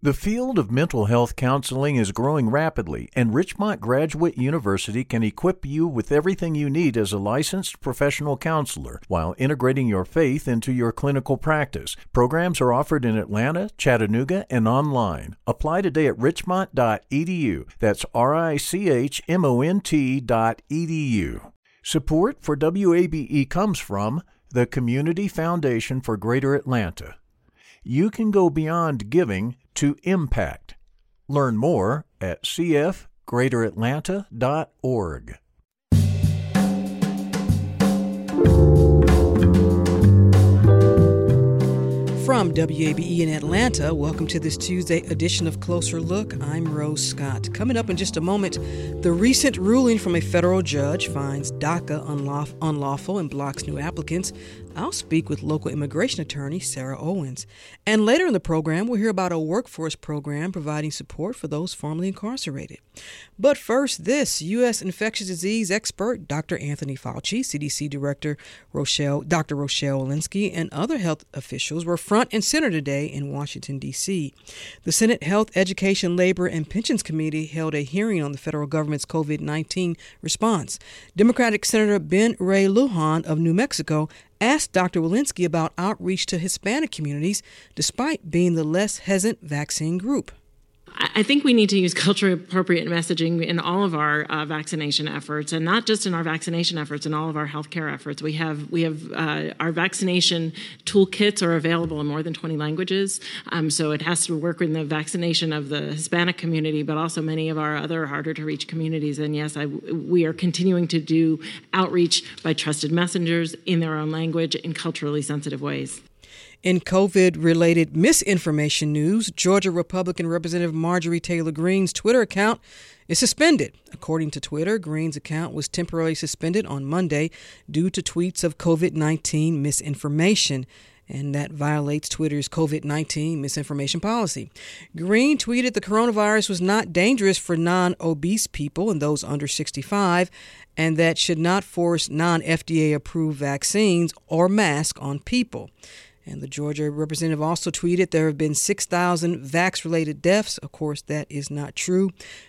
The field of mental health counseling is growing rapidly, and Richmont Graduate University can equip you with everything you need as a licensed professional counselor while integrating your faith into your clinical practice. Programs are offered in Atlanta, Chattanooga, and online. Apply today at richmont.edu. That's richmont.edu. Support for WABE comes from the Community Foundation for Greater Atlanta. You can go beyond giving to impact. Learn more at cfgreateratlanta.org. From WABE in Atlanta, welcome to this Tuesday edition of Closer Look. I'm Rose Scott. Coming up in just a moment, the recent ruling from a federal judge finds DACA unlawful and blocks new applicants. I'll speak with local immigration attorney Sarah Owens. And later in the program, we'll hear about a workforce program providing support for those formerly incarcerated. But first, this U.S. infectious disease expert Dr. Anthony Fauci, CDC Director Dr. Rochelle Walensky, and other health officials were front and center today in Washington, D.C. The Senate Health, Education, Labor, and Pensions Committee held a hearing on the federal government's COVID-19 response. Democratic Senator Ben Ray Lujan of New Mexico asked Dr. Walensky about outreach to Hispanic communities despite being the less hesitant vaccine group. I think we need to use culturally appropriate messaging in all of our vaccination efforts, and not just in our vaccination efforts, in all of our healthcare efforts. We have our vaccination toolkits are available in more than 20 languages, so it has to work in the vaccination of the Hispanic community, but also many of our other harder to reach communities. And yes, we are continuing to do outreach by trusted messengers in their own language in culturally sensitive ways. In COVID-related misinformation news, Georgia Republican Representative Marjorie Taylor Greene's Twitter account is suspended. According to Twitter, Greene's account was temporarily suspended on Monday due to tweets of COVID-19 misinformation, and that violates Twitter's COVID-19 misinformation policy. Greene tweeted the coronavirus was not dangerous for non-obese people and those under 65, and that should not force non-FDA-approved vaccines or masks on people. And the Georgia representative also tweeted there have been 6,000 vax-related deaths. Of course, that is not true.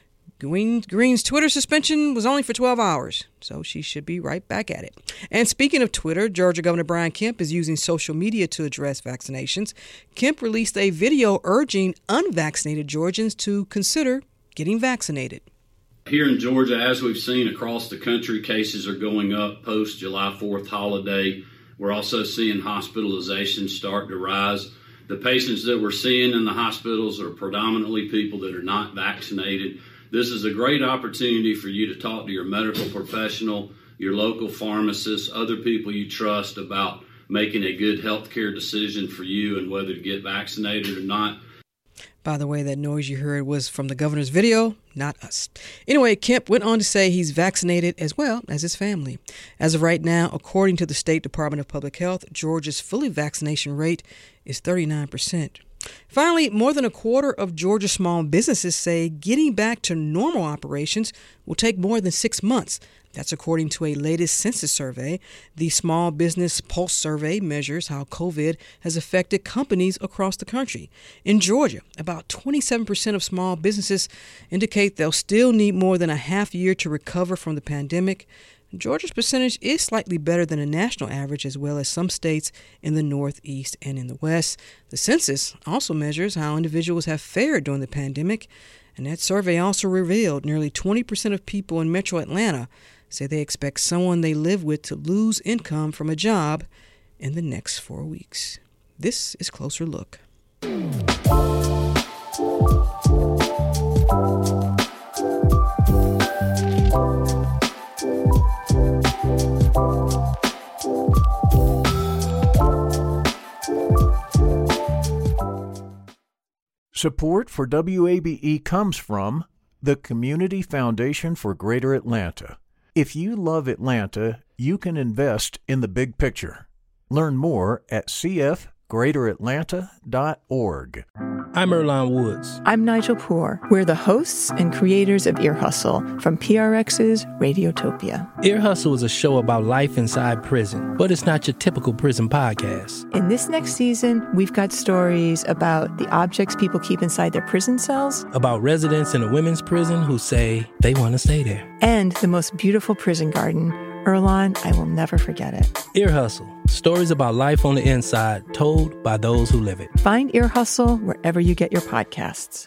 Greene's Twitter suspension was only for 12 hours, so she should be right back at it. And speaking of Twitter, Georgia Governor Brian Kemp is using social media to address vaccinations. Kemp released a video urging unvaccinated Georgians to consider getting vaccinated. Here in Georgia, as we've seen across the country, cases are going up post July 4th holiday. We're also seeing hospitalizations start to rise. The patients that we're seeing in the hospitals are predominantly people that are not vaccinated. This is a great opportunity for you to talk to your medical professional, your local pharmacist, other people you trust about making a good healthcare decision for you and whether to get vaccinated or not. By the way, that noise you heard was from the governor's video, not us. Anyway, Kemp went on to say he's vaccinated as well as his family. As of right now, according to the State Department of Public Health, Georgia's fully vaccination rate is 39%. Finally, more than a quarter of Georgia small businesses say getting back to normal operations will take more than 6 months. That's according to a latest census survey. The Small Business Pulse Survey measures how COVID has affected companies across the country. In Georgia, about 27% of small businesses indicate they'll still need more than a half year to recover from the pandemic. Georgia's percentage is slightly better than a national average, as well as some states in the Northeast and in the West. The census also measures how individuals have fared during the pandemic, and that survey also revealed nearly 20% of people in Metro Atlanta say they expect someone they live with to lose income from a job in the next 4 weeks. This is Closer Look. Support for WABE comes from the Community Foundation for Greater Atlanta. If you love Atlanta, you can invest in the big picture. Learn more at cfgreateratlanta.org. I'm Earlonne Woods. I'm Nigel Poor. We're the hosts and creators of Ear Hustle from PRX's Radiotopia. Ear Hustle is a show about life inside prison, but it's not your typical prison podcast. In this next season, we've got stories about the objects people keep inside their prison cells, about residents in a women's prison who say they want to stay there, and the most beautiful prison garden. Earlonne, I will never forget it. Ear Hustle. Stories about life on the inside, told by those who live it. Find Ear Hustle wherever you get your podcasts.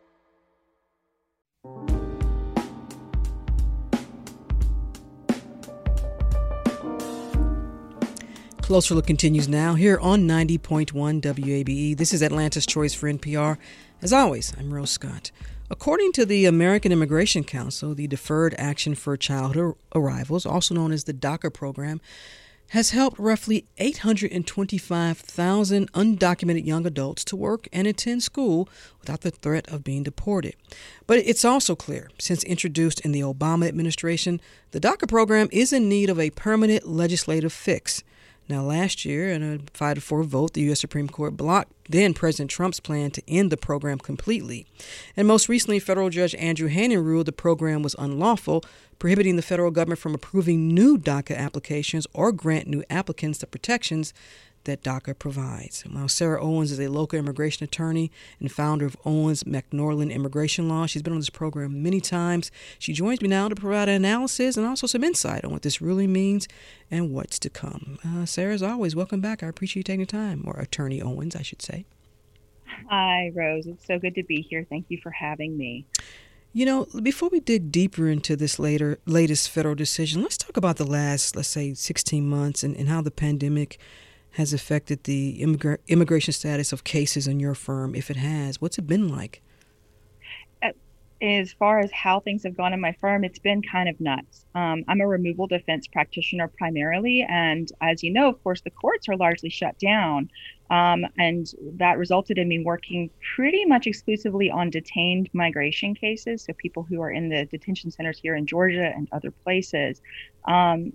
Closer Look continues now here on 90.1 WABE. This is Atlanta's Choice for NPR. As always, I'm Rose Scott. According to the American Immigration Council, the Deferred Action for Childhood Arrivals, also known as the DACA program, has helped roughly 825,000 undocumented young adults to work and attend school without the threat of being deported. But it's also clear, since introduced in the Obama administration, the DACA program is in need of a permanent legislative fix. Now, last year, in a 5-4 vote, the U.S. Supreme Court blocked then-President Trump's plan to end the program completely. And most recently, federal judge Andrew Hanen ruled the program was unlawful, prohibiting the federal government from approving new DACA applications or grant new applicants the protections that DACA provides. Now, Sarah Owens is a local immigration attorney and founder of Owens McNorland Immigration Law. She's been on this program many times. She joins me now to provide an analysis and also some insight on what this really means and what's to come. Sarah, as always, welcome back. I appreciate you taking the time, or Attorney Owens, I should say. Hi, Rose. It's so good to be here. Thank you for having me. You know, before we dig deeper into this latest federal decision, let's talk about the last, let's say, 16 months and how the pandemic has affected the immigration status of cases in your firm, if it has. What's it been like? As far as how things have gone in my firm, it's been kind of nuts. I'm a removal defense practitioner primarily, and as you know, of course, the courts are largely shut down, and that resulted in me working pretty much exclusively on detained migration cases, so people who are in the detention centers here in Georgia and other places. And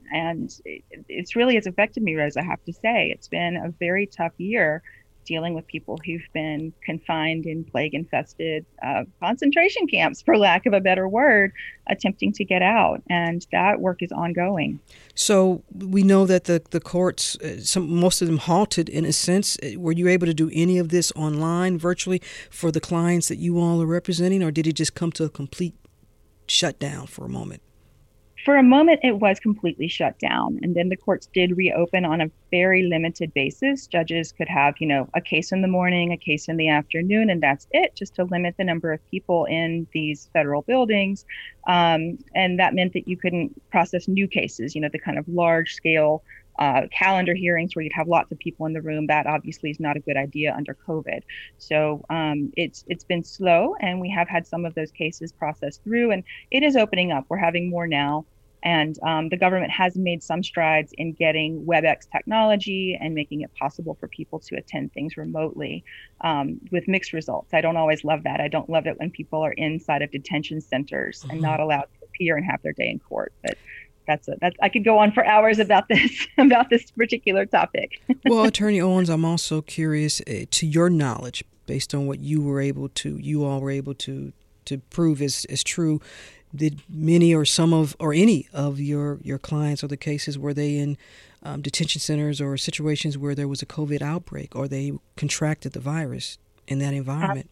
it's really has affected me, Rose, I have to say. It's been a very tough year dealing with people who've been confined in plague-infested concentration camps, for lack of a better word, attempting to get out. And that work is ongoing. So we know that the courts, most of them halted in a sense. Were you able to do any of this online, virtually, for the clients that you all are representing, or did it just come to a complete shutdown for a moment? For a moment, it was completely shut down. And then the courts did reopen on a very limited basis. Judges could have, a case in the morning, a case in the afternoon, and that's it, just to limit the number of people in these federal buildings. And that meant that you couldn't process new cases, the kind of large scale calendar hearings where you'd have lots of people in the room. That obviously is not a good idea under COVID. So it's been slow, and we have had some of those cases processed through, and it is opening up. We're having more now. And the government has made some strides in getting WebEx technology and making it possible for people to attend things remotely with mixed results. I don't always love that. I don't love it when people are inside of detention centers and not allowed to appear and have their day in court. But that's I could go on for hours about this particular topic. Well, Attorney Owens, I'm also curious, to your knowledge, based on what you all were able to prove is true. Did many or some of or any of your clients or the cases, were they in detention centers or situations where there was a COVID outbreak, or they contracted the virus in that environment?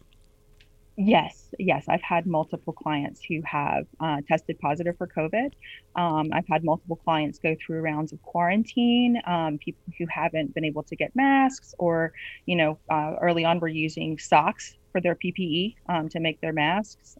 Yes. I've had multiple clients who have tested positive for COVID. I've had multiple clients go through rounds of quarantine, people who haven't been able to get masks, or, early on were using socks for their PPE to make their masks.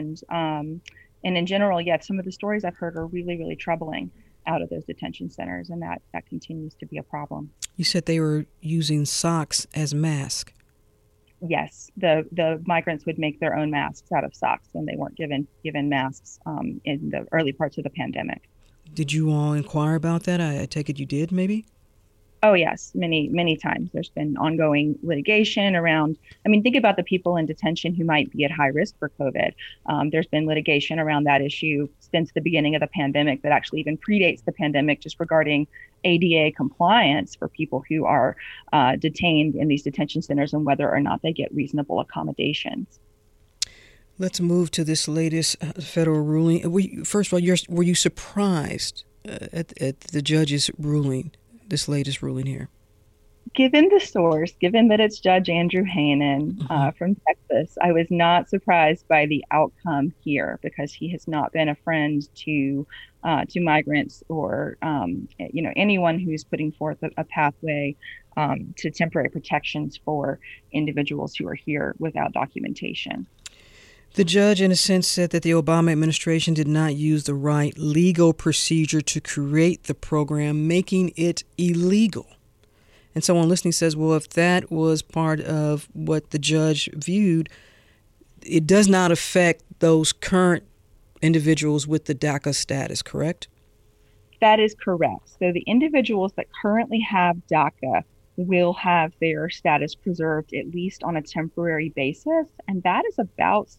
And in general, some of the stories I've heard are really, really troubling out of those detention centers, and that continues to be a problem. You said they were using socks as masks. Yes, the migrants would make their own masks out of socks when they weren't given masks in the early parts of the pandemic. Did you all inquire about that? I take it you did, maybe? Oh, yes, many times. There's been ongoing litigation around, I mean, think about the people in detention who might be at high risk for COVID. There's been litigation around that issue since the beginning of the pandemic that actually even predates the pandemic, just regarding ADA compliance for people who are detained in these detention centers and whether or not they get reasonable accommodations. Let's move to this latest federal ruling. First of all, were you surprised at the judge's ruling? This latest ruling here? Given the source, given that it's Judge Andrew Hanen from Texas, I was not surprised by the outcome here, because he has not been a friend to migrants or anyone who's putting forth a pathway to temporary protections for individuals who are here without documentation. The judge, in a sense, said that the Obama administration did not use the right legal procedure to create the program, making it illegal. And someone listening says, well, if that was part of what the judge viewed, it does not affect those current individuals with the DACA status, correct? That is correct. So the individuals that currently have DACA will have their status preserved, at least on a temporary basis. And that is about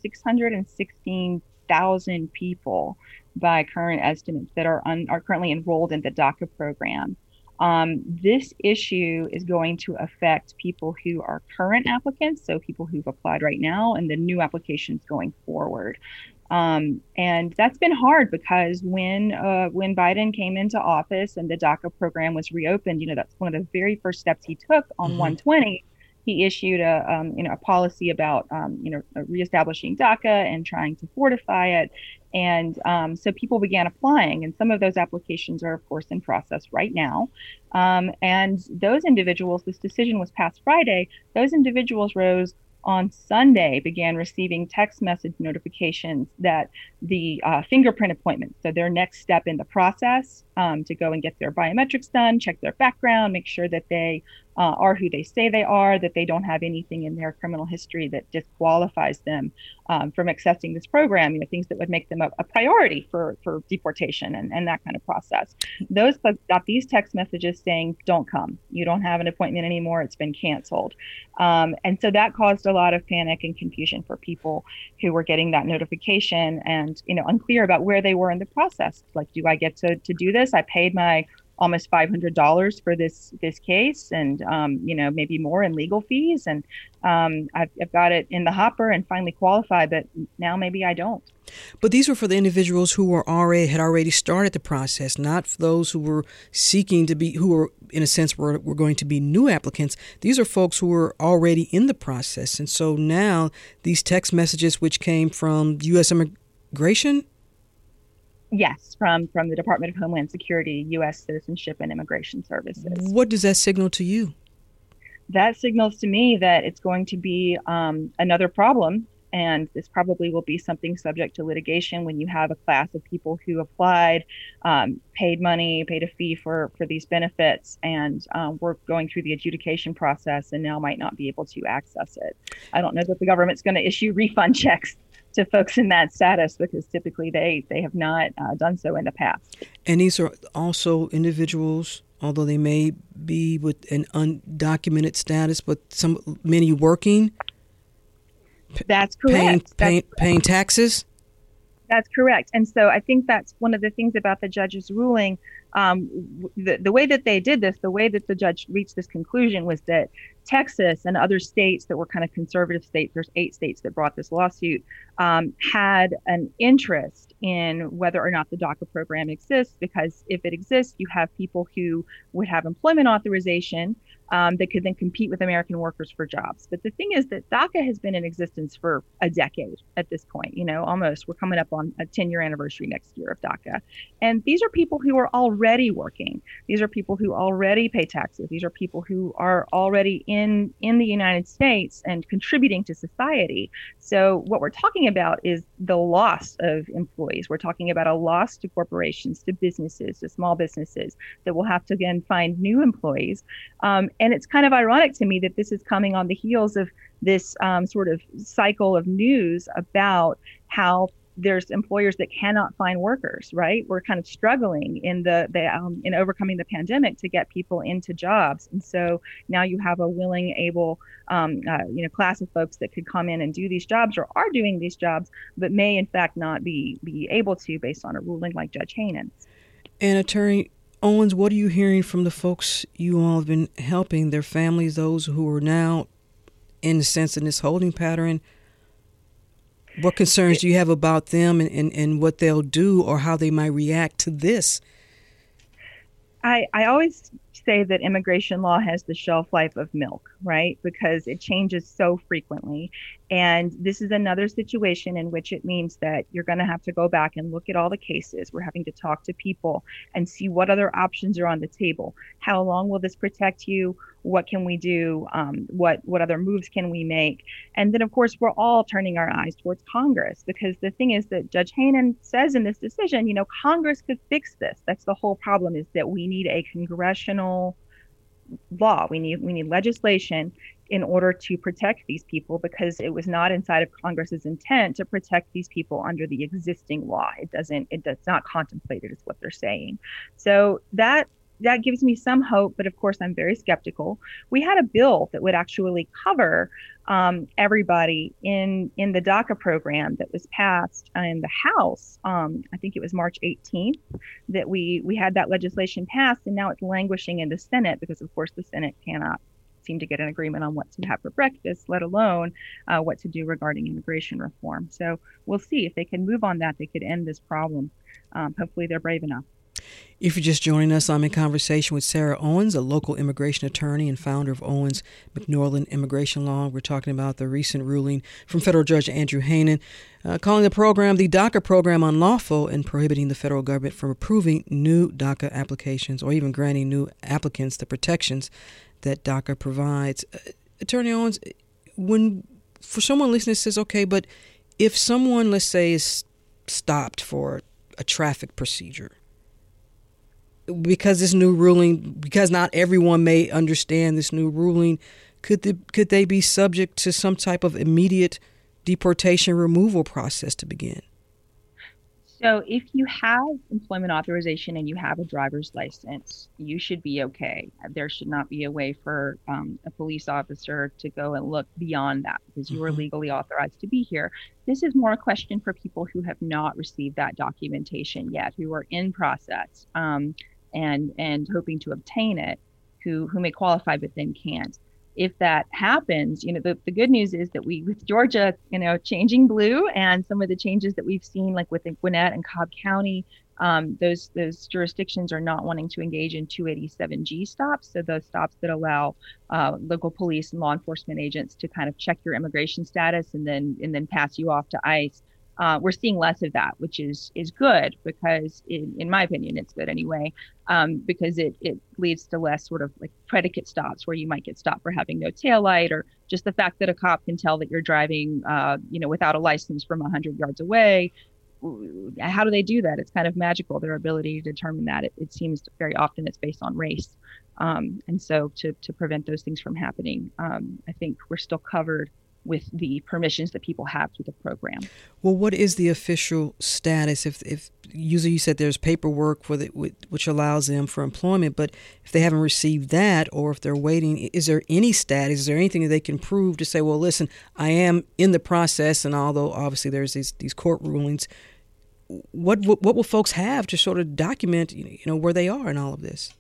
616,000 people by current estimates that are currently enrolled in the DACA program. This issue is going to affect people who are current applicants, so people who've applied right now, and the new applications going forward. And that's been hard, because when Biden came into office and the DACA program was reopened, that's one of the very first steps he took on 120. He issued a policy about reestablishing DACA and trying to fortify it. And so people began applying, and some of those applications are, of course, in process right now. And those individuals, this decision was passed Friday, those individuals on Sunday began receiving text message notifications that the fingerprint appointment, so their next step in the process to go and get their biometrics done, check their background, make sure that they are who they say they are, that they don't have anything in their criminal history that disqualifies them from accessing this program, things that would make them a priority for deportation and that kind of process. Those folks got these text messages saying, don't come. You don't have an appointment anymore. It's been canceled. And so that caused a lot of panic and confusion for people who were getting that notification and, unclear about where they were in the process. Like, do I get to do this? I paid my almost $500 for this case, and maybe more in legal fees, and I've got it in the hopper and finally qualified, but now maybe I don't. But these were for the individuals who had already started the process, not for those who were seeking to be, who were in a sense were going to be new applicants. These are folks who were already in the process, and so now these text messages, which came from U.S. Immigration. Yes, from the Department of Homeland Security, U.S. Citizenship and Immigration Services. What does that signal to you? That signals to me that it's going to be another problem, and this probably will be something subject to litigation when you have a class of people who applied, paid a fee for these benefits, and we're going through the adjudication process and now might not be able to access it. I don't know that the government's going to issue refund checks to folks in that status, because typically they have not done so in the past. And these are also individuals, although they may be with an undocumented status, but many working. That's correct. Paying taxes. That's correct. And so I think that's one of the things about the judge's ruling. The way that they did this, the way that the judge reached this conclusion, was that Texas and other states that were kind of conservative states, there's 8 states that brought this lawsuit, had an interest in whether or not the DACA program exists, because if it exists, you have people who would have employment authorization that could then compete with American workers for jobs. But the thing is that DACA has been in existence for a decade at this point, almost. We're coming up on a 10-year anniversary next year of DACA. And these are people who are already working. These are people who already pay taxes. These are people who are already in the United States and contributing to society. So what we're talking about is the loss of employees. We're talking about a loss to corporations, to businesses, to small businesses that will have to again find new employees. And it's kind of ironic to me that this is coming on the heels of this sort of cycle of news about how there's employers that cannot find workers, right? We're kind of struggling in in overcoming the pandemic to get people into jobs. And so now you have a willing, able, class of folks that could come in and do these jobs or are doing these jobs, but may in fact not be able to based on a ruling like Judge Haenen's. And Attorney Owens, what are you hearing from the folks you all have been helping, their families, those who are now in a sense in this holding pattern? What concerns do you have about them and what they'll do or how they might react to this? I always say that immigration law has the shelf life of milk, right? Because it changes so frequently. And this is another situation in which it means that you're going to have to go back and look at all the cases. We're having to talk to people and see what other options are on the table. How long will this protect you? What can we do? What other moves can we make? And then, of course, we're all turning our eyes towards Congress, because the thing is that Judge Haenen says in this decision, Congress could fix this. That's the whole problem, is that we need a congressional law. We need legislation in order to protect these people, because it was not inside of Congress's intent to protect these people under the existing law. It does not contemplate it, is what they're saying. So that gives me some hope, but of course I'm very skeptical. We had a bill that would actually cover everybody in the DACA program that was passed in the House. I think it was March 18th that we had that legislation passed, and now it's languishing in the Senate because, of course, the Senate cannot seem to get an agreement on what to have for breakfast, let alone what to do regarding immigration reform. So we'll see if they can move on that. They could end this problem. Hopefully they're brave enough. If you're just joining us, I'm in conversation with Sarah Owens, a local immigration attorney and founder of Owens McNorland Immigration Law. We're talking about the recent ruling from federal judge Andrew Haenen, calling the program, the DACA program, unlawful and prohibiting the federal government from approving new DACA applications or even granting new applicants the protections that DACA provides. Attorney Owens, for someone listening says, okay, but if someone, let's say, is stopped for a traffic procedure, because this new ruling, because not everyone may understand this new ruling, could they be subject to some type of immediate deportation removal process to begin? So if you have employment authorization and you have a driver's license, you should be okay. There should not be a way for a police officer to go and look beyond that, because you are legally authorized to be here. This is more a question for people who have not received that documentation yet, who are in process and hoping to obtain it, who may qualify but then can't. If that happens, the good news is that with Georgia, changing blue, and some of the changes that we've seen, like within Gwinnett and Cobb County, those jurisdictions are not wanting to engage in 287G stops. So those stops that allow local police and law enforcement agents to kind of check your immigration status and then pass you off to ICE. We're seeing less of that, which is good, because in my opinion, it's good anyway, because it leads to less sort of like predicate stops where you might get stopped for having no taillight, or just the fact that a cop can tell that you're driving, without a license from 100 yards away. How do they do that? It's kind of magical, their ability to determine that. It seems very often it's based on race. And so to prevent those things from happening, I think we're still covered with the permissions that people have through the program. Well, what is the official status? If usually you said there's paperwork which allows them for employment, but if they haven't received that, or if they're waiting, is there any status? Is there anything that they can prove to say, well, listen, I am in the process, and although obviously there's these court rulings, what will folks have to sort of document, where they are in all of this?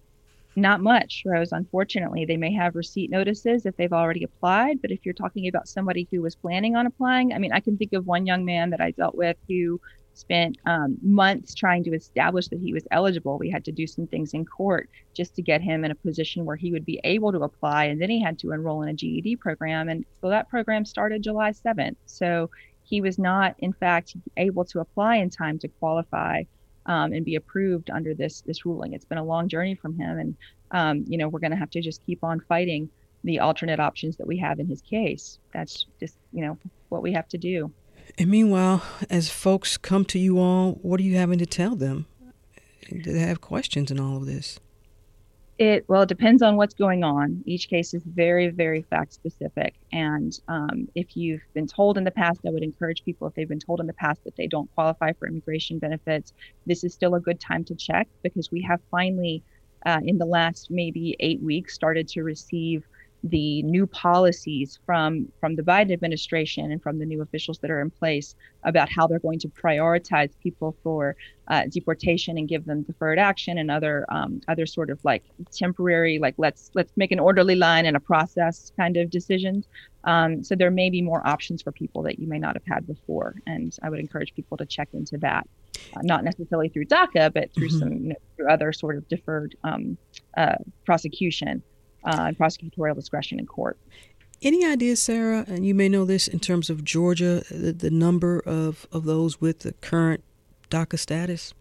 Not much, Rose. Unfortunately, they may have receipt notices if they've already applied. But if you're talking about somebody who was planning on applying, I can think of one young man that I dealt with who spent months trying to establish that he was eligible. We had to do some things in court just to get him in a position where he would be able to apply. And then he had to enroll in a GED program. And so that program started July 7th. So he was not, in fact, able to apply in time to qualify and be approved under this ruling. It's been a long journey from him. And, we're going to have to just keep on fighting the alternate options that we have in his case. That's just, what we have to do. And meanwhile, as folks come to you all, what are you having to tell them? Do they have questions in all of this? It depends on what's going on. Each case is very, very fact specific. And if you've been told in the past, I would encourage people, if they've been told in the past that they don't qualify for immigration benefits, this is still a good time to check, because we have finally, in the last maybe 8 weeks, started to receive the new policies from the Biden administration and from the new officials that are in place about how they're going to prioritize people for deportation and give them deferred action and other sort of like temporary, like let's make an orderly line and a process kind of decisions. So there may be more options for people that you may not have had before, and I would encourage people to check into that. Not necessarily through DACA, but through some through other sort of deferred prosecution. And prosecutorial discretion in court. Any ideas, Sarah, and you may know this, in terms of Georgia, the number of those with the current DACA status?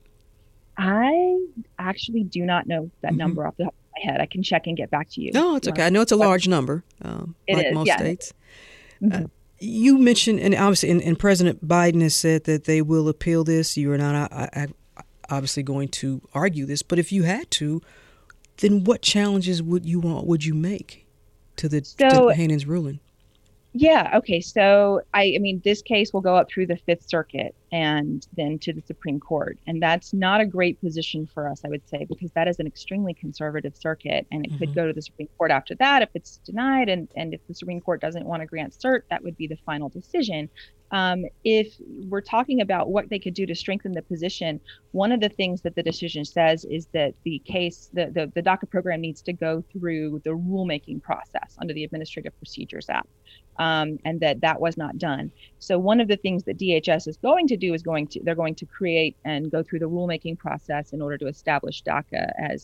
I actually do not know that number off the top of my head. I can check and get back to you. No, it's okay. I know it's a large number, like most states. You mentioned, and obviously, and President Biden has said that they will appeal this. You are not obviously going to argue this, but if you had to, then what challenges would you make to the Hanen's ruling? Yeah. Okay. So I mean, this case will go up through the Fifth Circuit and then to the Supreme Court. And that's not a great position for us, I would say, because that is an extremely conservative circuit, and it could go to the Supreme Court after that if it's denied. And if the Supreme Court doesn't want to grant cert, that would be the final decision. If we're talking about what they could do to strengthen the position, one of the things that the decision says is that the case, the DACA program needs to go through the rulemaking process under the Administrative Procedures Act, and that was not done. So one of the things that DHS is going to do is they're going to create and go through the rulemaking process in order to establish DACA as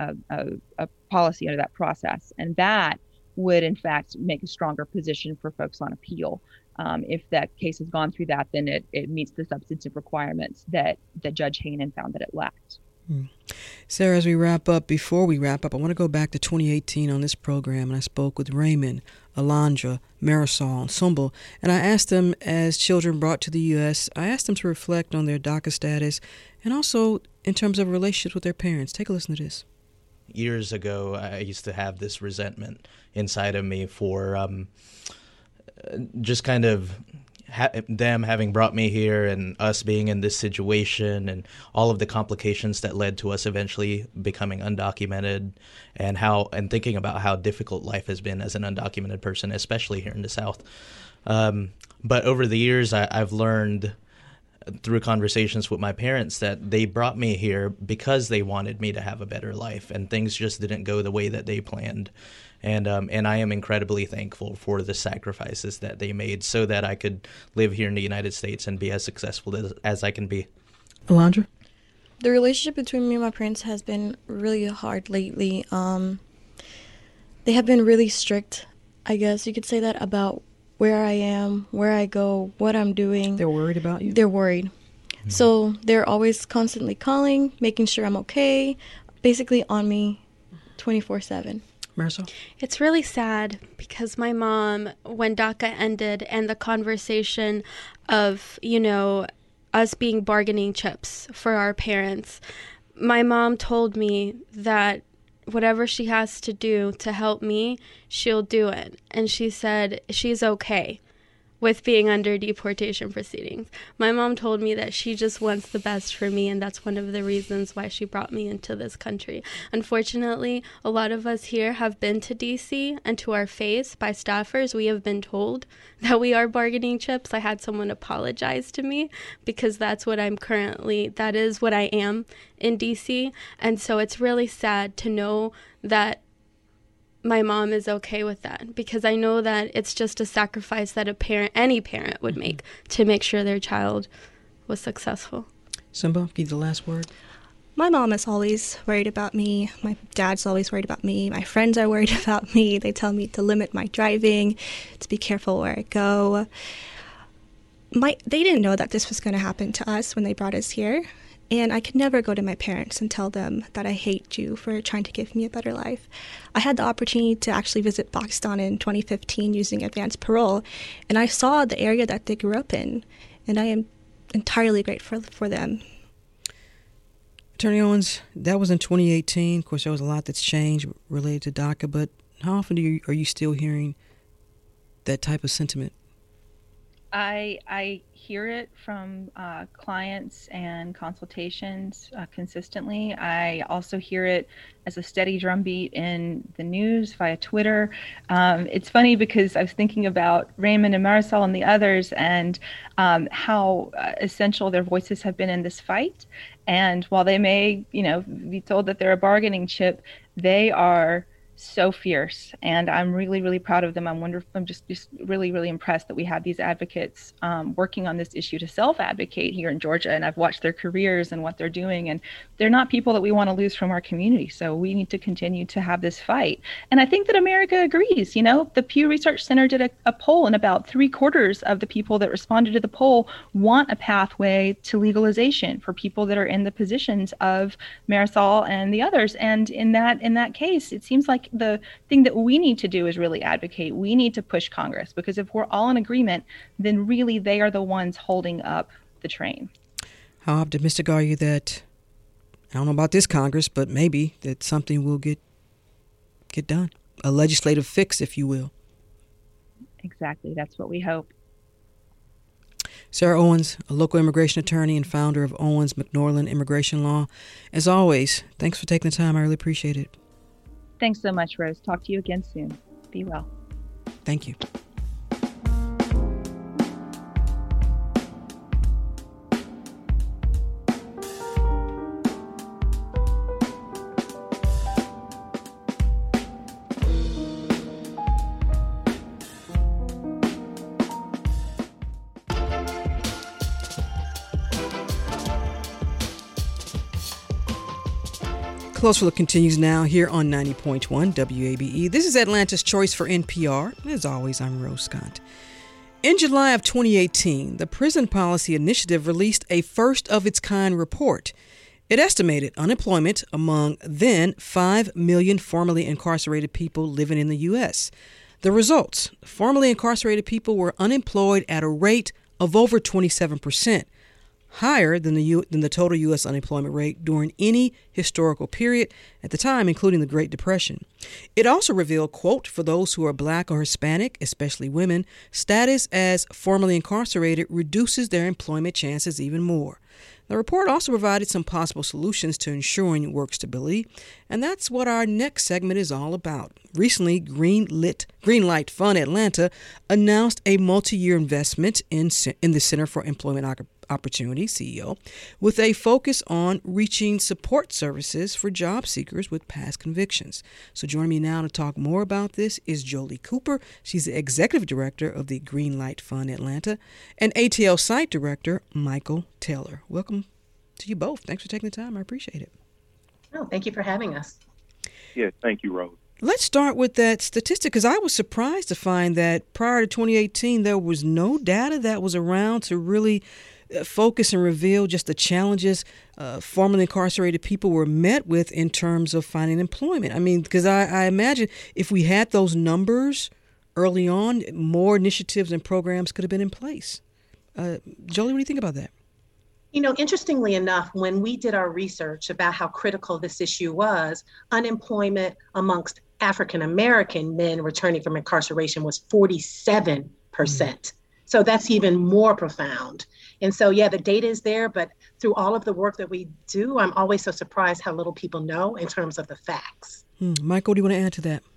a policy under that process, and that would in fact make a stronger position for folks on appeal. If that case has gone through that, then it meets the substantive requirements that Judge Hanen found that it lacked. Sarah, as we wrap up, before we wrap up, I want to go back to 2018 on this program, and I spoke with Raymond, Alondra, Marisol, and Sumbul, and I asked them, as children brought to the U.S., I asked them to reflect on their DACA status and also in terms of relationships with their parents. Take a listen to this. Years ago, I used to have this resentment inside of me for just kind of them having brought me here and us being in this situation and all of the complications that led to us eventually becoming undocumented, and thinking about how difficult life has been as an undocumented person, especially here in the South. But over the years, I've learned through conversations with my parents that they brought me here because they wanted me to have a better life, and things just didn't go the way that they planned. And I am incredibly thankful for the sacrifices that they made so that I could live here in the United States and be as successful as I can be. Alondra? The relationship between me and my parents has been really hard lately. They have been really strict, I guess you could say that, about where I am, where I go, what I'm doing. They're worried about you? They're worried. Mm-hmm. So they're always constantly calling, making sure I'm okay, basically on me 24/7. Marisol? It's really sad because my mom, when DACA ended and the conversation of, us being bargaining chips for our parents, my mom told me that whatever she has to do to help me, she'll do it. And she said she's okay with being under deportation proceedings. My mom told me that she just wants the best for me, and that's one of the reasons why she brought me into this country. Unfortunately, a lot of us here have been to D.C., and to our face, by staffers, we have been told that we are bargaining chips. I had someone apologize to me because that is what I am in D.C., and so it's really sad to know that my mom is okay with that, because I know that it's just a sacrifice that any parent would make to make sure their child was successful. Simba, give the last word. My mom is always worried about me. My dad's always worried about me. My friends are worried about me. They tell me to limit my driving, to be careful where I go. They didn't know that this was going to happen to us when they brought us here. And I could never go to my parents and tell them that I hate you for trying to give me a better life. I had the opportunity to actually visit Pakistan in 2015 using advanced parole, and I saw the area that they grew up in, and I am entirely grateful for them. Attorney Owens, that was in 2018. Of course, there was a lot that's changed related to DACA, but how often are you still hearing that type of sentiment? I hear it from clients and consultations consistently. I also hear it as a steady drumbeat in the news via Twitter. It's funny because I was thinking about Raymond and Marisol and the others and how essential their voices have been in this fight. And while they may, be told that they're a bargaining chip, they are so fierce, and I'm really, really proud of them. I'm just really, really impressed that we have these advocates working on this issue to self-advocate here in Georgia, and I've watched their careers and what they're doing, and they're not people that we want to lose from our community, so we need to continue to have this fight. And I think that America agrees. The Pew Research Center did a poll, and about 3/4 of the people that responded to the poll want a pathway to legalization for people that are in the positions of Marisol and the others. And in that case, it seems like the thing that we need to do is really advocate. We need to push Congress, because if we're all in agreement, then really they are the ones holding up the train. How optimistic are you that, I don't know about this Congress, but maybe that something will get done? A legislative fix, if you will. Exactly. That's what we hope. Sarah Owens, a local immigration attorney and founder of Owens McNorland Immigration Law. As always, thanks for taking the time. I really appreciate it. Thanks so much, Rose. Talk to you again soon. Be well. Thank you. Closer Look continues now here on 90.1 WABE. This is Atlanta's Choice for NPR. As always, I'm Rose Scott. In July of 2018, the Prison Policy Initiative released a first-of-its-kind report. It estimated unemployment among then 5 million formerly incarcerated people living in the U.S. The results: formerly incarcerated people were unemployed at a rate of over 27%. Higher than the total U.S. unemployment rate during any historical period at the time, including the Great Depression. It also revealed, quote, for those who are Black or Hispanic, especially women, status as formerly incarcerated reduces their employment chances even more. The report also provided some possible solutions to ensuring work stability, and that's what our next segment is all about. Recently, Greenlight Fund Atlanta announced a multi-year investment in the Center for Employment Opportunity, CEO, with a focus on reaching support services for job seekers with past convictions. So joining me now to talk more about this is Jolie Cooper. She's the Executive Director of the Greenlight Fund Atlanta, and ATL Site Director Michael Taylor. Welcome to you both. Thanks for taking the time. I appreciate it. Oh, thank you for having us. Yes, thank you, Rose. Let's start with that statistic, because I was surprised to find that prior to 2018, there was no data that was around to really focus and reveal just the challenges formerly incarcerated people were met with in terms of finding employment. I mean, because I imagine if we had those numbers early on, more initiatives and programs could have been in place. Jolie, what do you think about that? Interestingly enough, when we did our research about how critical this issue was, unemployment amongst African American men returning from incarceration was 47%. So that's even more profound. And so, yeah, the data is there, but through all of the work that we do, I'm always so surprised how little people know in terms of the facts. Michael, do you want to add to that?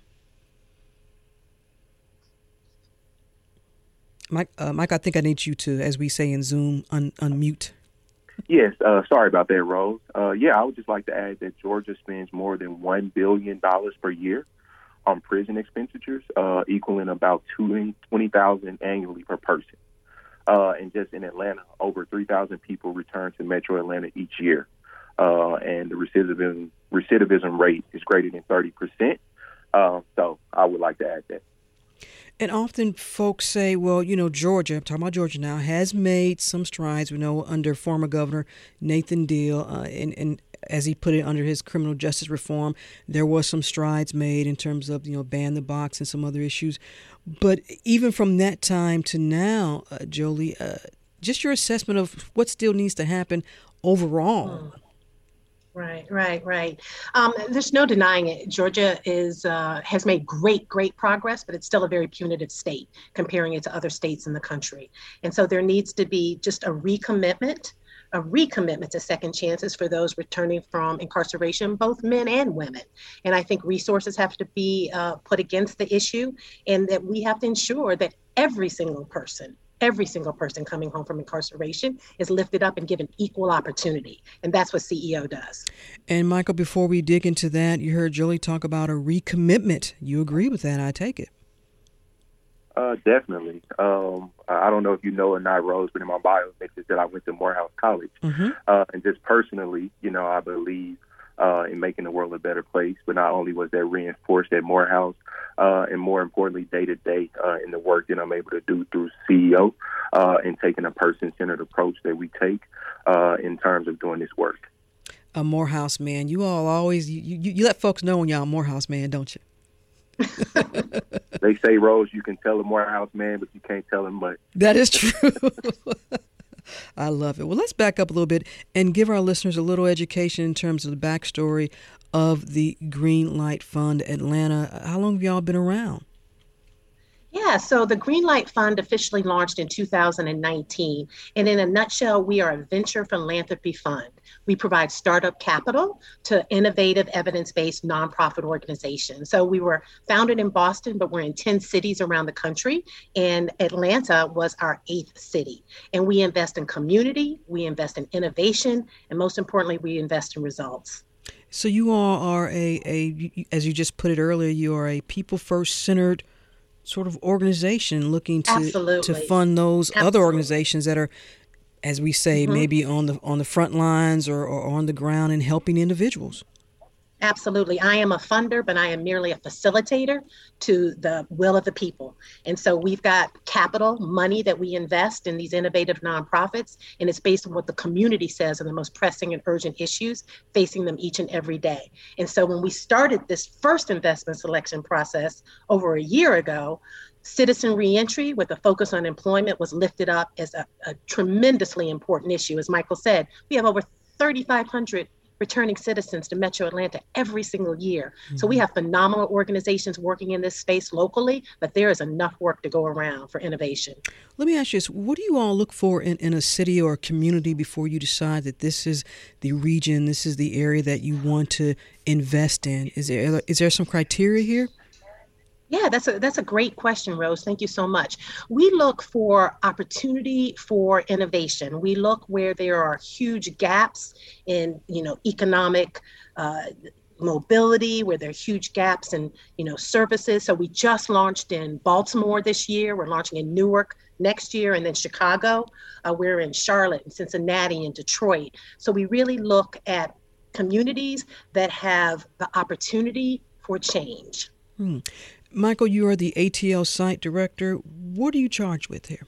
Mike, I think I need you to, as we say in Zoom, unmute. Yes, sorry about that, Rose. I would just like to add that Georgia spends more than $1 billion per year on prison expenditures, equaling about $20,000 annually per person. And just in Atlanta, over 3,000 people return to Metro Atlanta each year. And the recidivism rate is greater than 30%. So I would like to add that. And often folks say, well, Georgia, I'm talking about Georgia now, has made some strides, under former Governor Nathan Deal, and as he put it, under his criminal justice reform, there was some strides made in terms of, ban the box and some other issues. But even from that time to now, Jolie, just your assessment of what still needs to happen overall. Right. There's no denying it. Georgia has made great progress, but it's still a very punitive state comparing it to other states in the country. And so there needs to be just a recommitment to second chances for those returning from incarceration, both men and women. And I think resources have to be put against the issue, and that we have to ensure that every single person coming home from incarceration is lifted up and given equal opportunity. And that's what CEO does. And Michael, before we dig into that, you heard Jolie talk about a recommitment. You agree with that, I take it? Definitely. I don't know if you know or not, Rose, but in my bio it mentions that I went to Morehouse College. Mm-hmm. And just personally, I believe in making the world a better place. But not only was that reinforced at Morehouse, and more importantly, day to day in the work that I'm able to do through CEO and taking a person-centered approach that we take in terms of doing this work. A Morehouse man. You all always, you let folks know when y'all a Morehouse man, don't you? They say, Rose, you can tell a Morehouse man, but you can't tell him much. That is true. I love it. Well, let's back up a little bit and give our listeners a little education in terms of the backstory of the Green Light Fund Atlanta. How long have y'all been around? Yeah, so the Green Light Fund officially launched in 2019. And in a nutshell, we are a venture philanthropy fund. We provide startup capital to innovative evidence-based nonprofit organizations. So we were founded in Boston, but we're in 10 cities around the country. And Atlanta was our 8th city. And we invest in community, we invest in innovation, and most importantly, we invest in results. So you all are as you just put it earlier, you are a people-first centered sort of organization looking to fund those other organizations that are, as we say, maybe on the front lines or on the ground and helping individuals. Absolutely. I am a funder, but I am merely a facilitator to the will of the people. And so we've got capital, money that we invest in these innovative nonprofits, and it's based on what the community says are the most pressing and urgent issues facing them each and every day. And so when we started this first investment selection process over a year ago, citizen reentry with a focus on employment was lifted up as a tremendously important issue. As Michael said, we have over 3,500 returning citizens to Metro Atlanta every single year. Mm-hmm. So we have phenomenal organizations working in this space locally, but there is enough work to go around for innovation. Let me ask you this. What do you all look for in a city or a community before you decide that this is the region, this is the area that you want to invest in? Is there some criteria here? Yeah, that's a great question, Rose. Thank you so much. We look for opportunity for innovation. We look where there are huge gaps in, economic mobility, where there are huge gaps in, services. So we just launched in Baltimore this year. We're launching in Newark next year, and then Chicago. We're in Charlotte and Cincinnati and Detroit. So we really look at communities that have the opportunity for change. Michael, you are the ATL site director. What are you charged with here?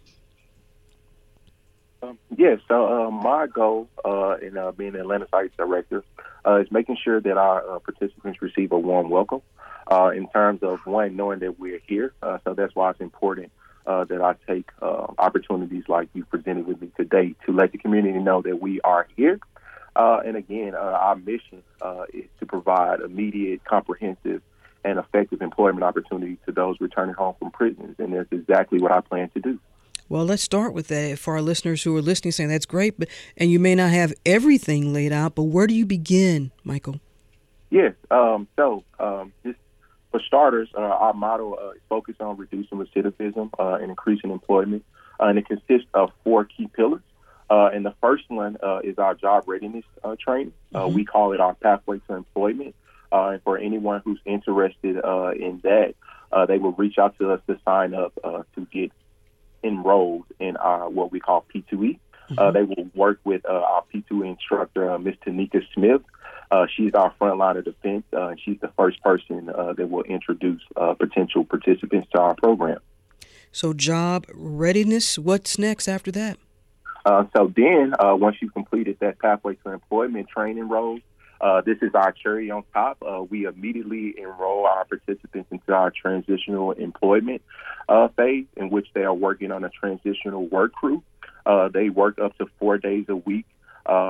Yes, so my goal in being the Atlanta Sites Director is making sure that our participants receive a warm welcome in terms of, one, knowing that we're here. So that's why it's important that I take opportunities like you presented with me today to let the community know that we are here. And again, our mission is to provide immediate, comprehensive, and effective employment opportunity to those returning home from prisons. And that's exactly what I plan to do. Well, let's start with that for our listeners who are listening, saying that's great, and you may not have everything laid out, but where do you begin, Michael? Yes. Just for starters, our motto is focused on reducing recidivism and increasing employment. And it consists of 4 key pillars. And the first one is our job readiness training. We call it our Pathway to Employment. And for anyone who's interested in that, they will reach out to us to sign up to get enrolled in our what we call P2E. They will work with our P2E instructor, Ms. Tanika Smith. She's our frontline of defense, and she's the first person that will introduce potential participants to our program. So job readiness, what's next after that? So then, once you've completed that Pathway to Employment training role, this is our cherry on top. We immediately enroll our participants into our transitional employment phase, in which they are working on a transitional work crew. They work up to 4 days a week.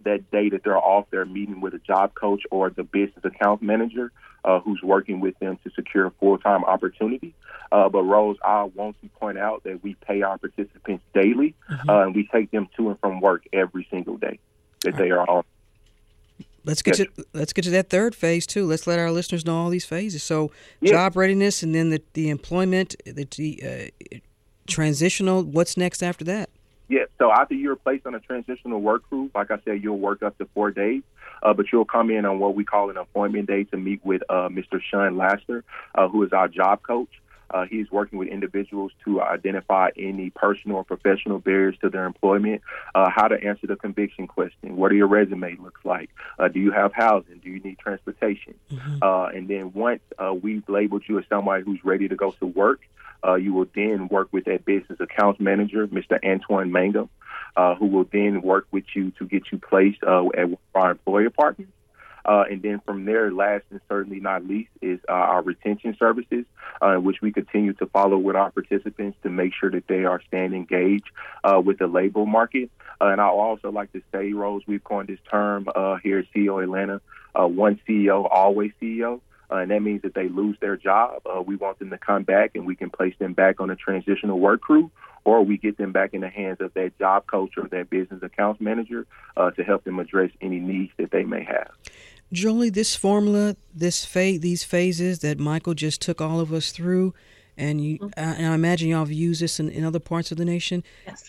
that day that they're off, they're meeting with a job coach or the business account manager who's working with them to secure a full-time opportunity. But Rose, I want to point out that we pay our participants daily, and we take them to and from work every single day that they are on. Let's get to that third phase too. Let's let our listeners know all these phases. So job readiness, and then the employment, the transitional. What's next after that? Yeah, so after you're placed on a transitional work crew, like I said, you'll work up to 4 days, but you'll come in on what we call an appointment day to meet with Mr. Sean Laster, who is our job coach. He's working with individuals to identify any personal or professional barriers to their employment, how to answer the conviction question, what do your resume looks like, do you have housing, do you need transportation? And then once we've labeled you as somebody who's ready to go to work, you will then work with that business accounts manager, Mr. Antoine Mangum, who will then work with you to get you placed at our employer partners. And then from there, last and certainly not least, is our retention services, which we continue to follow with our participants to make sure that they are staying engaged with the labor market. And I also like to say, Rose, we've coined this term here at CEO Atlanta, one CEO, always CEO. And that means that they lose their job, we want them to come back and we can place them back on a transitional work crew, or we get them back in the hands of that job coach or that business accounts manager to help them address any needs that they may have. Jolie, this formula, these phases that Michael just took all of us through, and and I imagine y'all have used this in other parts of the nation. Yes.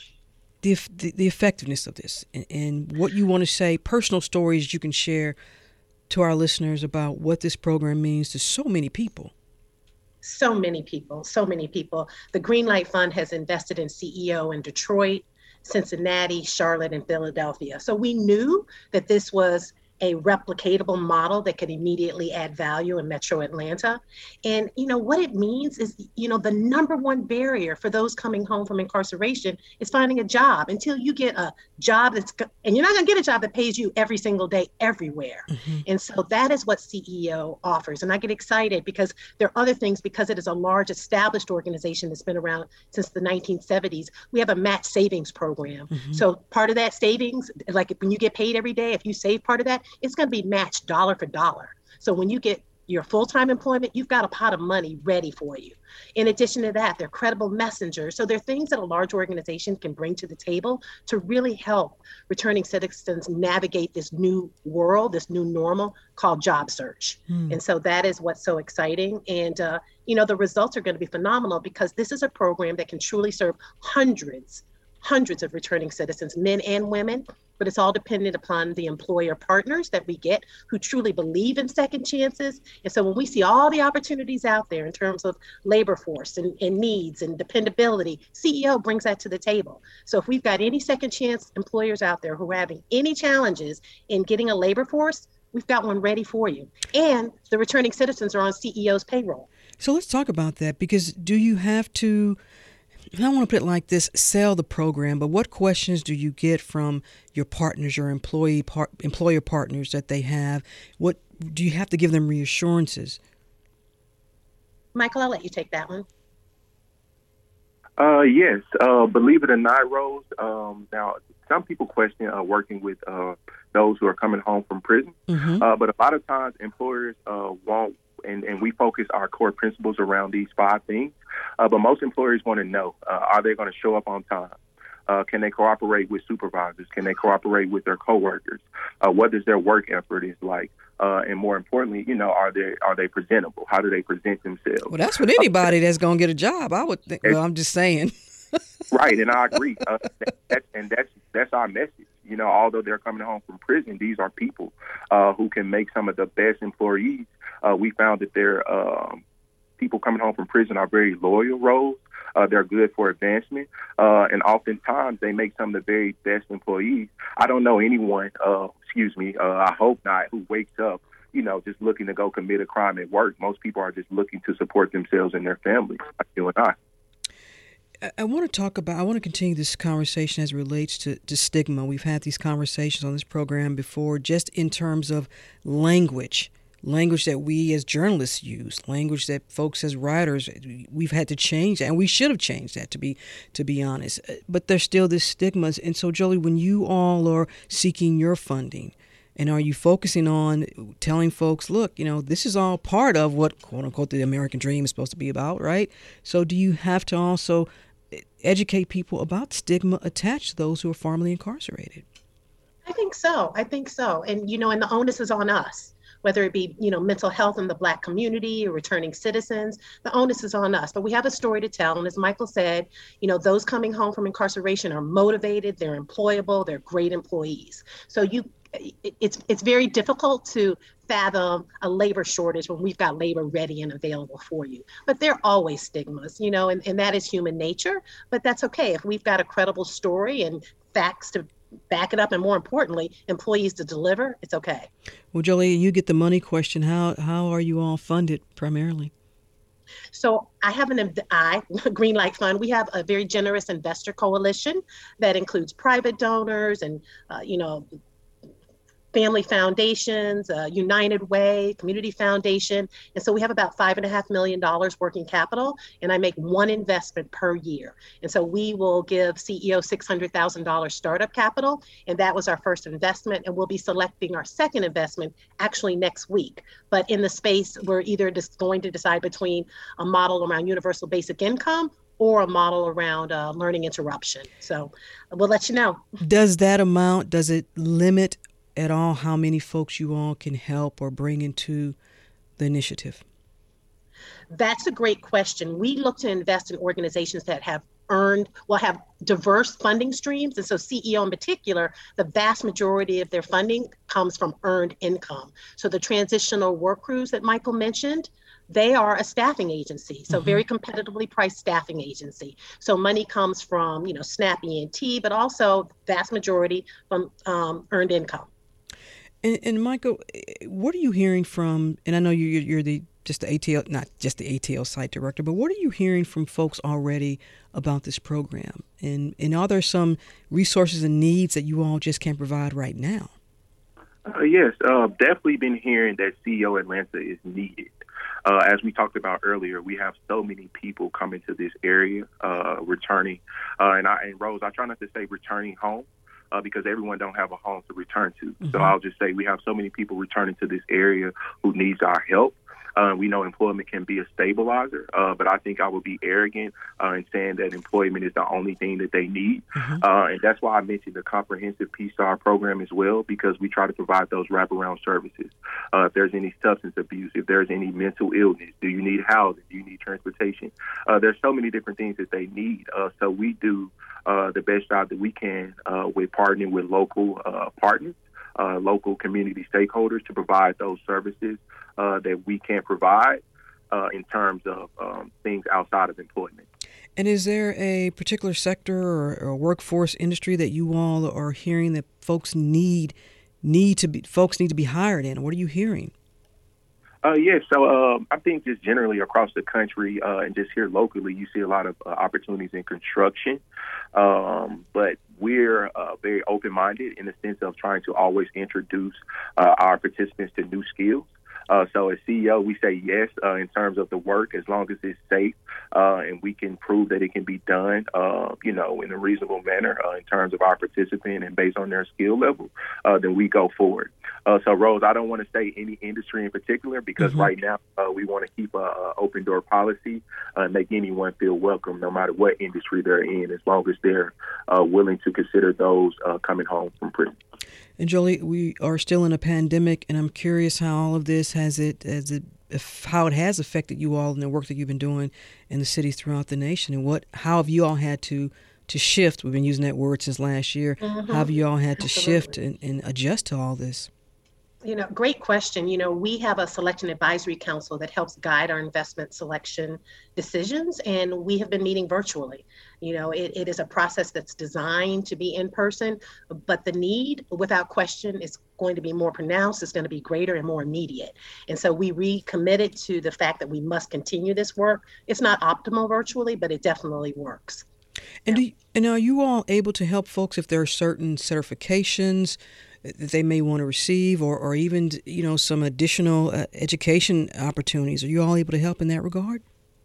The effectiveness of this and what you want to say, personal stories you can share to our listeners about what this program means to so many people. So many people. The Greenlight Fund has invested in CEO in Detroit, Cincinnati, Charlotte, and Philadelphia. So we knew that this was a replicatable model that could immediately add value in Metro Atlanta. And, what it means is, the number one barrier for those coming home from incarceration is finding a job. Until you get a job and you're not going to get a job that pays you every single day, everywhere. And so that is what CEO offers. And I get excited because there are other things, because it is a large established organization that's been around since the 1970s. We have a match savings program. So part of that savings, like when you get paid every day, if you save part of that, it's going to be matched dollar for dollar. So when you get your full-time employment, you've got a pot of money ready for you. In addition to that, they're credible messengers. So they're things that a large organization can bring to the table to really help returning citizens navigate this new world, this new normal called job search. And so that is what's so exciting. And, the results are going to be phenomenal because this is a program that can truly serve hundreds of returning citizens, men and women, but it's all dependent upon the employer partners that we get who truly believe in second chances. And so when we see all the opportunities out there in terms of labor force and needs and dependability, CEO brings that to the table. So if we've got any second chance employers out there who are having any challenges in getting a labor force, we've got one ready for you. And the returning citizens are on CEO's payroll. So let's talk about that, because do you have to, I don't want to put it like this, sell the program, but what questions do you get from your partners, your employer partners that they have? What do you have to give them reassurances? Michael, I'll let you take that one. Yes. Believe it or not, Rose, now some people question working with those who are coming home from prison, but a lot of times employers won't, and we focus our core principles around these 5 things. But most employers want to know, are they going to show up on time? Can they cooperate with supervisors? Can they cooperate with their coworkers? What does their work effort is like? And more importantly, are they presentable? How do they present themselves? Well, that's what anybody that's going to get a job, I would think. Well, I'm just saying. Right, and I agree. That's our message. Although they're coming home from prison, these are people who can make some of the best employees. We found that they're people coming home from prison are very loyal roles. They're good for advancement. And oftentimes they make some of the very best employees. I don't know anyone, I hope not, who wakes up, just looking to go commit a crime at work. Most people are just looking to support themselves and their families, like you and I. I want to continue this conversation as it relates to stigma. We've had these conversations on this program before, just in terms of language language that we as journalists use, language that folks as writers, we've had to change that, and we should have changed that, to be honest. But there's still this stigma. And so, Jolie, when you all are seeking your funding, and are you focusing on telling folks, look, this is all part of what, quote unquote, the American dream is supposed to be about, right? So do you have to also educate people about stigma attached to those who are formerly incarcerated? I think so. And, and the onus is on us, whether it be, mental health in the Black community or returning citizens, the onus is on us. But we have a story to tell. And as Michael said, those coming home from incarceration are motivated, they're employable, they're great employees. So it's very difficult to fathom a labor shortage when we've got labor ready and available for you. But there are always stigmas, and that is human nature. But that's okay. If we've got a credible story and facts to back it up, and more importantly, employees to deliver, it's okay. Well, Jolie, you get the money question. How are you all funded primarily? So I have Greenlight Fund, we have a very generous investor coalition that includes private donors and, family foundations, United Way, Community Foundation. And so we have about $5.5 million working capital, and I make one investment per year. And so we will give CEO $600,000 startup capital, and that was our first investment. And we'll be selecting our second investment actually next week. But in the space, we're either just going to decide between a model around universal basic income or a model around learning interruption. So we'll let you know. Does it limit at all how many folks you all can help or bring into the initiative? That's a great question. We look to invest in organizations that have diverse funding streams. And so CEO in particular, the vast majority of their funding comes from earned income. So the transitional work crews that Michael mentioned, they are a staffing agency, so very competitively priced staffing agency. So money comes from, SNAP ENT, but also vast majority from earned income. And Michael, what are you hearing from, and I know you're just the ATL, not just the ATL site director, but what are you hearing from folks already about this program? And are there some resources and needs that you all just can't provide right now? Yes, definitely been hearing that CEO Atlanta is needed. As we talked about earlier, we have so many people coming to this area, returning. And Rose, I try not to say returning home, because everyone don't have a home to return to. Mm-hmm. So I'll just say we have so many people returning to this area who needs our help. We know employment can be a stabilizer, but I think I would be arrogant in saying that employment is the only thing that they need. Mm-hmm. And that's why I mentioned the comprehensive PSTAR program as well, because we try to provide those wraparound services. If there's any substance abuse, if there's any mental illness, do you need housing? Do you need transportation? There's so many different things that they need. So we do the best job that we can with partnering with local partners, local community stakeholders to provide those services that we can't provide in terms of things outside of employment. And is there a particular sector or workforce industry that you all are hearing that folks need to be hired in? What are you hearing? Yes. So I think just generally across the country and just here locally, you see a lot of opportunities in construction. But we're very open-minded in the sense of trying to always introduce our participants to new skills. So as CEO, we say yes in terms of the work, as long as it's safe and we can prove that it can be done, in a reasonable manner in terms of our participant and based on their skill level, then we go forward. So, Rose, I don't want to say any industry in particular because right now we want to keep an open door policy and make anyone feel welcome no matter what industry they're in, as long as they're willing to consider those coming home from prison. And Jolie, we are still in a pandemic, and I'm curious how all of this how it has affected you all in the work that you've been doing in the cities throughout the nation, and how have you all had to shift? We've been using that word since last year. Mm-hmm. How have you all had to shift and adjust to all this? Great question. We have a selection advisory council that helps guide our investment selection decisions, and we have been meeting virtually. It is a process that's designed to be in person, but the need, without question, is going to be more pronounced. It's going to be greater and more immediate. And so we recommitted to the fact that we must continue this work. It's not optimal virtually, but it definitely works. And are you all able to help folks if there are certain certifications that they may want to receive, or even, some additional education opportunities? Are you all able to help in that regard?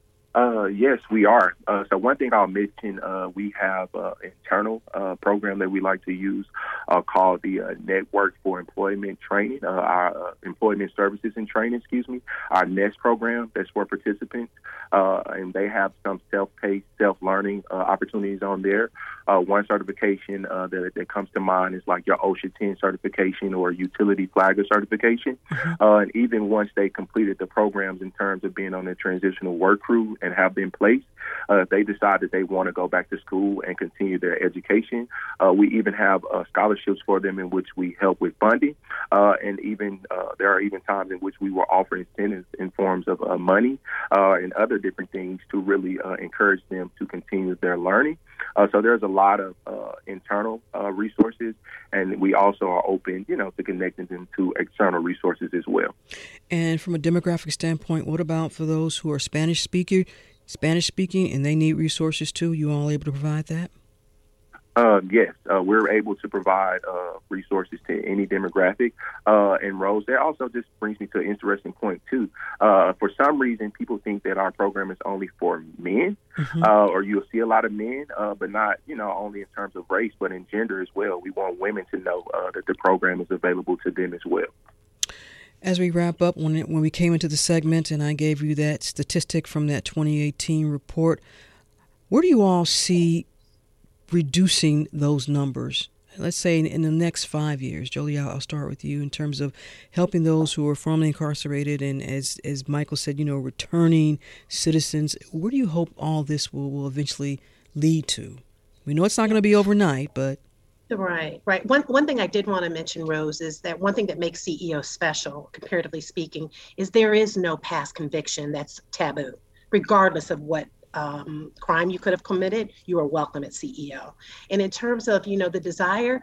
Yes, we are. So one thing I'll mention, we have an internal program that we like to use called the Network for Employment Training, our Employment Services and Training, our NEST program. That's for participants. And they have some self-paced, self-learning opportunities on there. One certification that comes to mind is like your OSHA 10 certification or utility flagger certification. And even once they completed the programs in terms of being on the transitional work crew and have been placed, if they decide that they want to go back to school and continue their education, we even have scholarships for them in which we help with funding. And even there are even times in which we will offer incentives in forms of money and other different things to really encourage them to continue their learning. So there's a lot of internal resources, and we also are open, to connecting them to external resources as well. And from a demographic standpoint, what about for those who are Spanish speaking, and they need resources too? You all able to provide that? Yes, we're able to provide resources to any demographic. And Rose, that also just brings me to an interesting point, too. For some reason, people think that our program is only for men, or you'll see a lot of men, but not, only in terms of race, but in gender as well. We want women to know that the program is available to them as well. As we wrap up, when we came into the segment and I gave you that statistic from that 2018 report, where do you all see reducing those numbers? Let's say in the next 5 years. Jolie, I'll start with you in terms of helping those who are formerly incarcerated and, as Michael said, returning citizens. Where do you hope all this will eventually lead to? We know it's not going to be overnight, but... Right. One thing I did want to mention, Rose, is that one thing that makes CEO special, comparatively speaking, is there is no past conviction that's taboo, regardless of what crime you could have committed. You are welcome at CEO. And in terms of, the desire,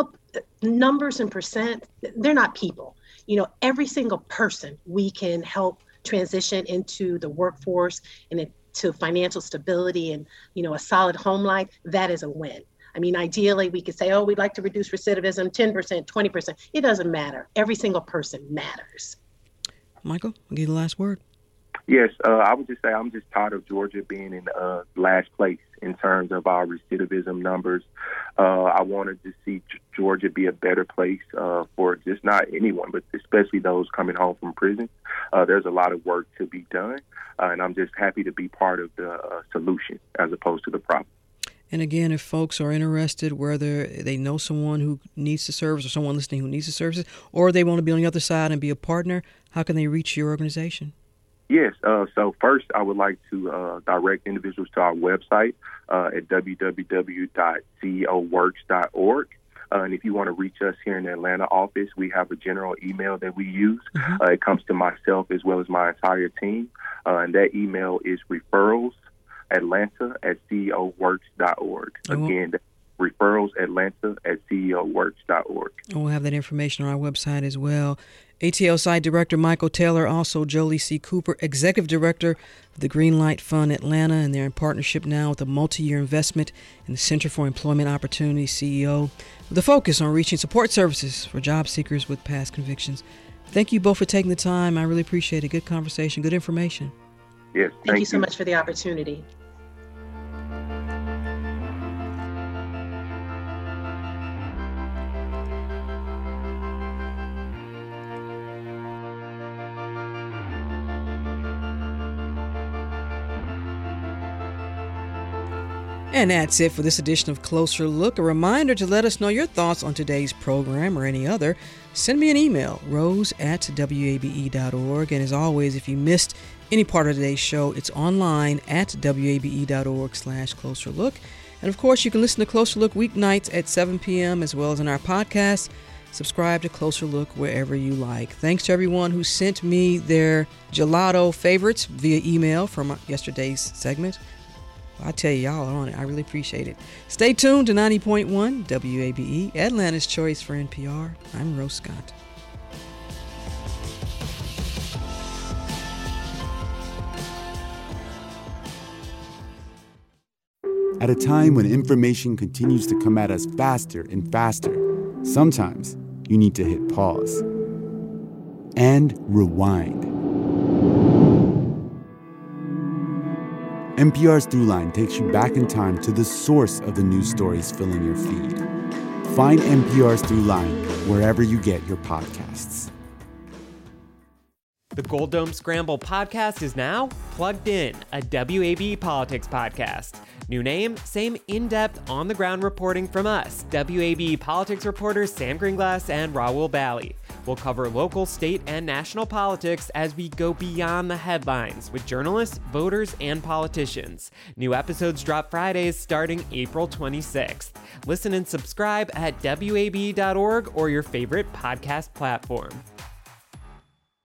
numbers and percent, they're not people. Every single person we can help transition into the workforce and to financial stability and, a solid home life, that is a win. I mean, ideally, we could say, we'd like to reduce recidivism 10%, 20%. It doesn't matter. Every single person matters. Michael, I'll give you the last word. Yes, I would just say I'm just tired of Georgia being in last place in terms of our recidivism numbers. I wanted to see Georgia be a better place for just not anyone, but especially those coming home from prison. There's a lot of work to be done, and I'm just happy to be part of the solution as opposed to the problem. And again, if folks are interested, whether they know someone who needs the service or someone listening who needs the services, or they want to be on the other side and be a partner, how can they reach your organization? Yes. So first, I would like to direct individuals to our website at www.ceoworks.org. And if you want to reach us here in the Atlanta office, we have a general email that we use. It comes to myself as well as my entire team. And that email is referralsatlanta@ceoworks.org. Again, referralsatlanta@ceoworks.org. And we'll have that information on our website as well. ATL Site Director Michael Taylor, also Jolie C. Cooper, Executive Director of the Greenlight Fund Atlanta, and they're in partnership now with a multi-year investment in the Center for Employment Opportunity, CEO, with a focus on reaching support services for job seekers with past convictions. Thank you both for taking the time. I really appreciate it. Good conversation, good information. Yes, thank you so much for the opportunity. And that's it for this edition of Closer Look. A reminder to let us know your thoughts on today's program or any other. Send me an email, rose@wabe.org. And as always, if you missed any part of today's show, it's online at wabe.org/Closer Look. And of course, you can listen to Closer Look weeknights at 7 p.m. as well as in our podcast. Subscribe to Closer Look wherever you like. Thanks to everyone who sent me their gelato favorites via email from yesterday's segment. I tell you, y'all are on it. I really appreciate it. Stay tuned to 90.1 WABE, Atlanta's Choice for NPR. I'm Rose Scott. At a time when information continues to come at us faster and faster, sometimes you need to hit pause and rewind. NPR's Throughline takes you back in time to the source of the news stories filling your feed. Find NPR's Throughline wherever you get your podcasts. The Gold Dome Scramble podcast is now Plugged In, a WAB politics podcast. New name, same in-depth, on-the-ground reporting from us, WAB politics reporters Sam Greenglass and Raul Bally. We'll cover local, state, and national politics as we go beyond the headlines with journalists, voters, and politicians. New episodes drop Fridays starting April 26th. Listen and subscribe at WAB.org or your favorite podcast platform.